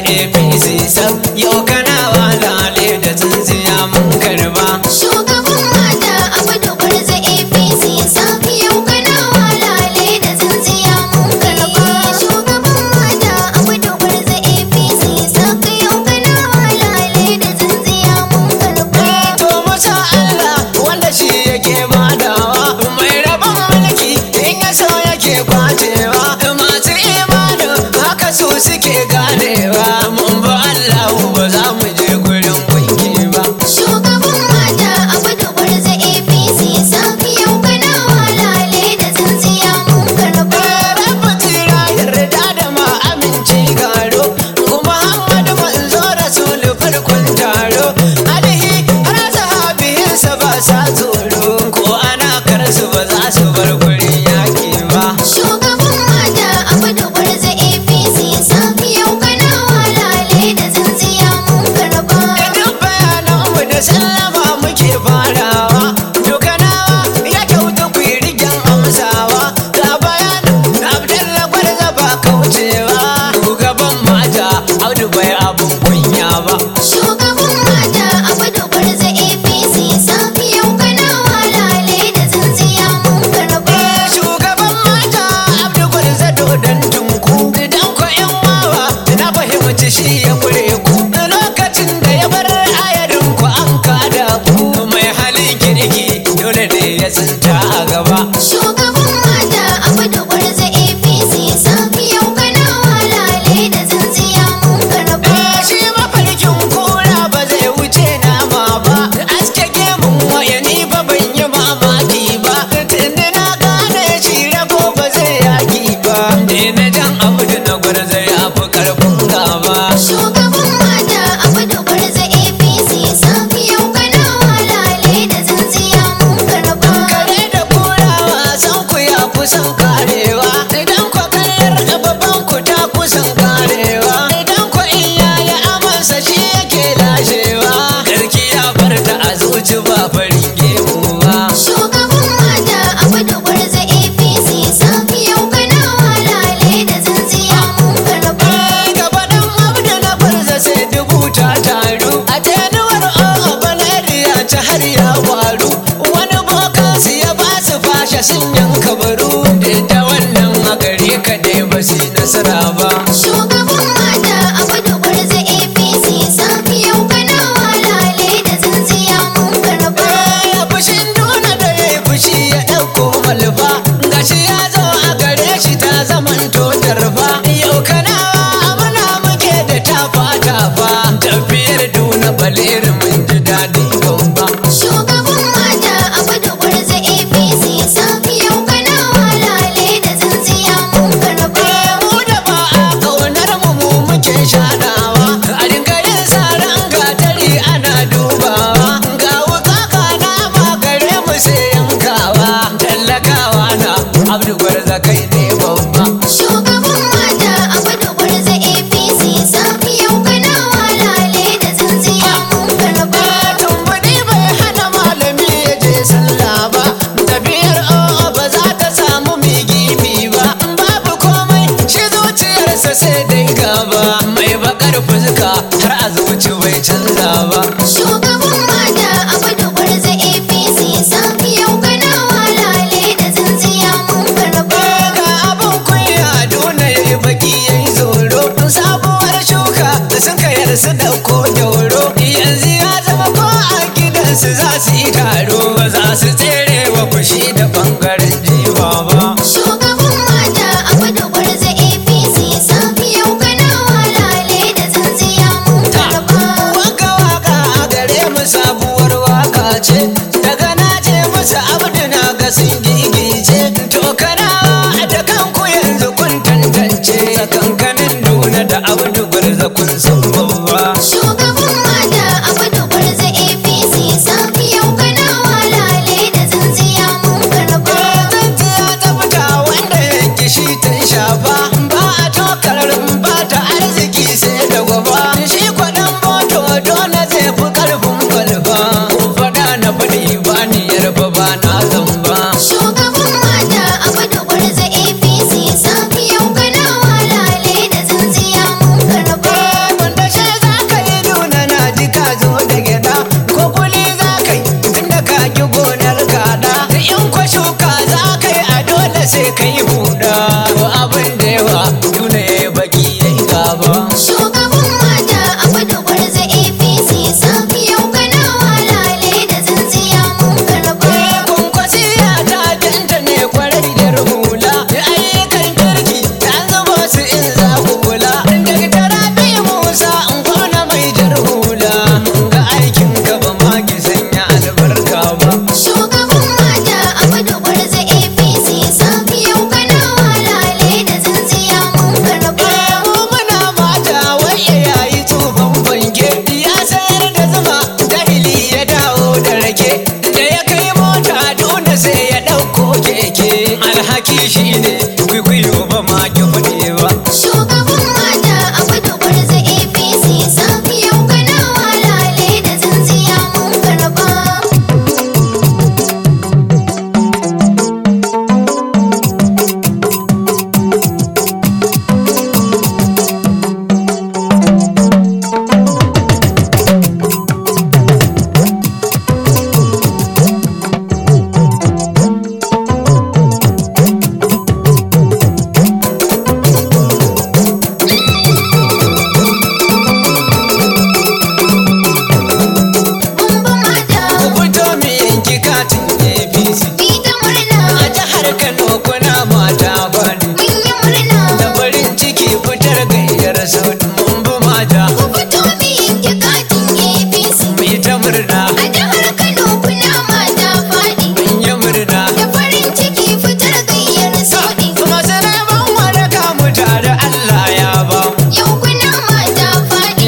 APC sab yau kana walale da tsintsiya mun karba. Shugaban mata Abdu Gwarzo APC sab yau kana walale da tsintsiya mun karba. Shugaban mata Abdu Gwarzo APC sab yau kana walale da tsintsiya mun karba. To musa Allah wanda shi yake badawa mai rabon mulki in ya so yake kwacewa masu imanin haka su suke ganewa mun ba Allah ba za mu je gurin gunki ba. Shugaban mata Abdu Gwarzo APC sab yau kana walale da tsintsiya mun karba. Rabba tira yarda da ma aminci garo kuma Muhammadu manzo Rasul farkon taro alihi har sahabihinsa ba sa tsoro ko ana karsu ba za su bar gurin yaki ba. Shugaban mata Abdu Gwarzo APC sab yau kana walale da tsintsiya mun karba. Duk bayananmu da sallama muke farawa dukanawa ya kyauta ku yi rigen amsawa ga bayanin Abdallah Gwarzo ba kaucewa shugaban mata Audu bai abun kunya ba. Shugaban mata Abdu Gwarzo APC sab yau kana walale da tsintsiya mun karba. Shugaban mata Abdu Gwarzo dodon tunku idan ku yan wawa na fahimci shi ya kure ku lokacin da ya bar ayarin ku an kada ku mai halin kirki dole ne ya tsinta a gaba. Shugaban mata Abdu Gwarzo APC sab yau kana walale da tsintsiya mun karba. Shi mafarkin kura ba zai wuce nama ba aske gemun waya ni fa ban yi mamaki ba tunda na gane shi rago ba zai yaki ba na jan Abdu na Gwarzo ya fi karfin gaba. Shugaban mata Abdu Gwarzo APC sab yau kana walale da tsintsiya mun karba. Kare da kura wasan ku ya kusan karewa idan ku kayar babban ku ta kusan karewa idan ku in yayi amansa shi yake lashewa garki ya farta a zuci ba farin gemu ba. Shugaban mata Abdu Gwarzo APC sab yau kana walale da tsintsiya mun karba. Gaba dan Abdu na Gwarzo sai dubu ta taru a tenuwar Baladiya ta har ya waru wani bokansu ya ba su fashe sun yanka baro da wannan a gare ka dai ba su yi nasara ba. Shugaban mata Abdu Gwarzo APC sab yau kana walale da tsintsiya mun karba. Fushin duna da ya fushi ya ɗauko malfa gashi ya zo a gare shi ta zamanto tarfa yau kanawa muna muke da tafa-tafa tafiyar duna balir mun ji daɗi babba. Shugaban mata Abdu Gwarzo APC sab yau kana walale da tsintsiya mun karba. Mu da ba a ƙaunar mu muke shaɗawa a dinga yin saran gatari ana dubawa ga wuka kana ma gare mu sai yankawa tallakawa na Abdu Gwarzo kai ne babba. Shugaban mata Abdu Gwarzo APC sab yau kana walale da tsintsiya mun karba. Tambari bai hana malami ya je sallah ba tafiyar ba za ta samu migimi ba babu komai shi zuciyarsa sai dai gaba mai bakar fuska har a zuci bai canza ba. Shugaban mata Abdu Gwarzo APC sab yau kana walale da tsintsiya mun karba. Ga abin kunya dole ya yi baki ya yi zoro sabuwar shuka sun kayar su dauko dauro yanzu ya zama ko a gidansu za su yi taro ba za su tsere wa fushi da bangaren jiwa ba. Shugaban mata Abdu Gwarzo APC sab yau kana walale da tsintsiya mun karba. Waka waka a gare mu sabuwar waka ce daga na je musu Abdu na ga sun gigice to kana da kanku yanzu kun tantance tsakankanin Duna da Abdu Gwarzo kun san babba. Shugaban mata Abdu Gwarzo APC sab yau kana walale da tsintsiya mun karba. Tsintsiya ta fita wanda yanki shi ta shafa ba a tokarin ba ta arziki sai da gwaba shi kwaɗan moto dole zai fi ƙarfin kwalba ko faɗa na faɗi ba ni yarfa ba na zamba. Shugaban mata Abdu Gwarzo APC sab yau kana walale da tsintsiya mun karba.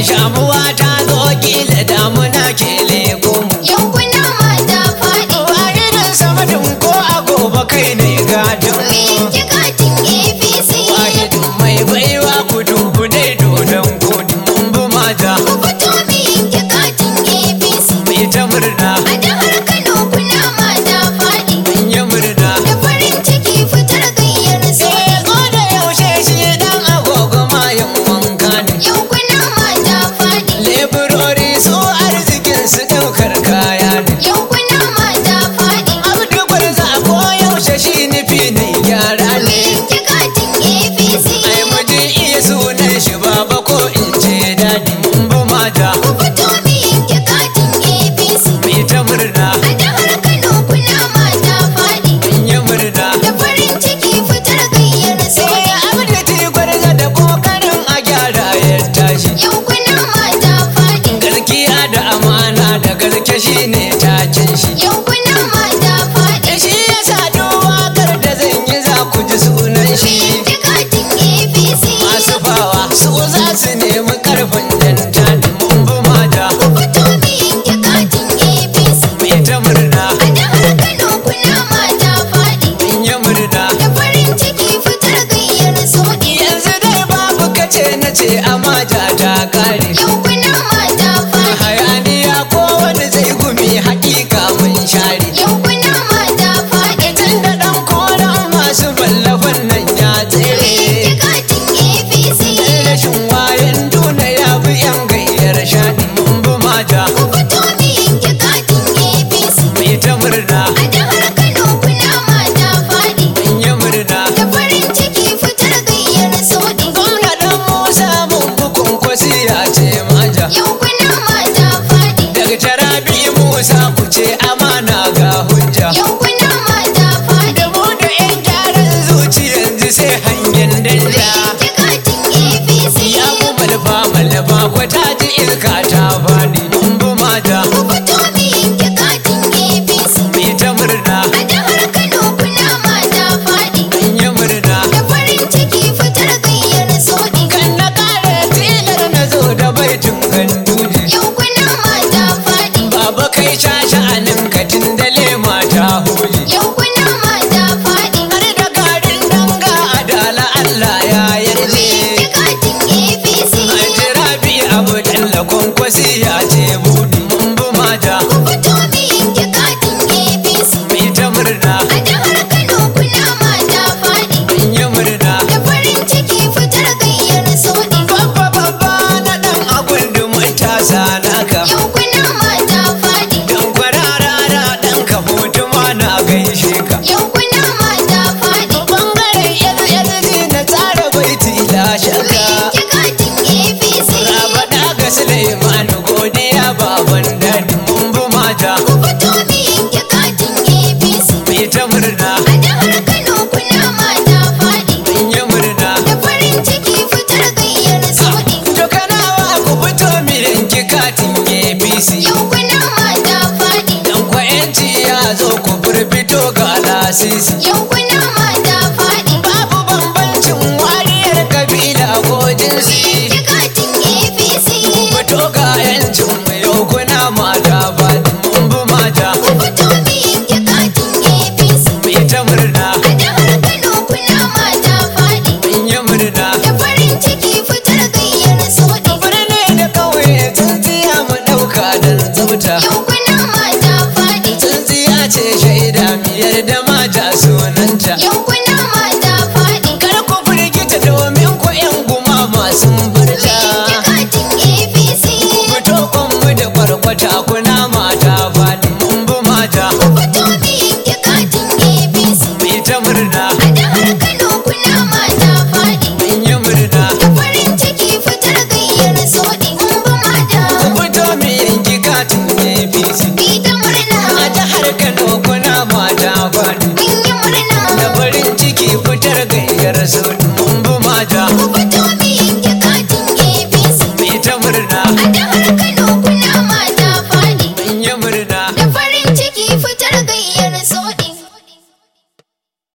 shamuwa ta zo kila damuna ke leko mu yankuna mata faɗi. ba irin samadin ko a gobe kai ne gadin Mu yanke katin APC. wahidin mai baiwa kudu dai dodon kodu mun bi mata Ku fito mu yanke katin APC. mai ta murna A jihar Kano kuna mata faɗi. mun yi murna Da farin ciki fitar gayyar soɗi. ko da yaushe shi dan agogo mayan wanka ne Yankuna mata faɗi. leburori su arzikin su daukar kaya ne Yankuna mata faɗi. abdu gwarza ko yaushe shi nufi ne gyara Mu ne yanke katin APC. ai muji iya sunan shi baba ko in ce dadi mun bi mata Ku fito mu yanke katin APC. mai ta murna A jihar Kano kuna mata faɗi. mun yi murna Da farin ciki fitar gayyar soɗi. abdu ti gwarza da kokarin a gyara ya tashi Yankuna mata faɗi. gaskiya da amana da gaske shi ne taken shi Yankuna mata faɗi. shi yasa duk wakar da zan yi za ku ji sunan Mu shi yanke katin APC. masu fawa su za su nemi karfin danta da mun bi mata Ku fito mu yanke katin APC. mai ta murna A jihar Kano kuna mata faɗi. mun yi murna Da farin ciki fitar gayyar soɗi. yanzu dai babu kace na ce amaja ta kare Yankuna mata faɗi. hayaniya ko wani zai gumi hakika mun share Yankuna mata faɗi. tun da dan koran masu ballafan nan ya Mu tsere yanke katin APC. rashin wayan duna ya bi yan gayyar shaɗi mun bi mata Ku fito mu yanke katin APC. mai ta murna A jihar Kano kuna mata faɗi. mun yi murna Da farin ciki fitar gayyar soɗi. gwamna dan musa mun bi kwankwasi ya ce maja Yankuna mata faɗi. daga tarabi musa ku ce amana ga hujja Yankuna mata faɗi. da mu da yan gyaran zuci yanzu sai hangen Mu danja yanke katin APC. ya mu malfa malfa kwata ji ilka ta fadi mun bi mata Ku fito mu yanke katin APC. mai ta murna A jihar Kano kuna mata faɗi. mun yi murna Da farin ciki fitar gayyar soɗi. kan na kare tilar na zo da baitin ganduji Yankuna mata faɗi. baba kai sha sha'anin katin da lema ta huji Yankuna mata faɗi. har da garin danga adala Allah ya Mu yarje yanke katin APC. an jira bi abu dalla kwankwasi ya ce budi mun bi mata Ku fito mu yanke katin APC. mai ta murna A jihar Kano kuna mata faɗi. mun yi murna Da farin ciki fitar gayyar soɗi. babba babba na dan agundun matasa naka Yankuna mata faɗi. dan kwararara dan ka hutu ma na gaishe ka Yankuna mata faɗi. bangaren yanzu na tsara baiti la Mu shaka yanke katin APC. rabada ga Suleiman godiya baban dadi mun bi mata Ku fito mu yanke katin APC. mai ta murna A jihar Kano kuna mata faɗi. mun yi murna Da farin ciki fitar gayyar soɗi. to kanawa ku fito mi yanki katin APC Yankuna mata faɗi. dan kwayanci ya zo ku furfito ga lasisi Yankuna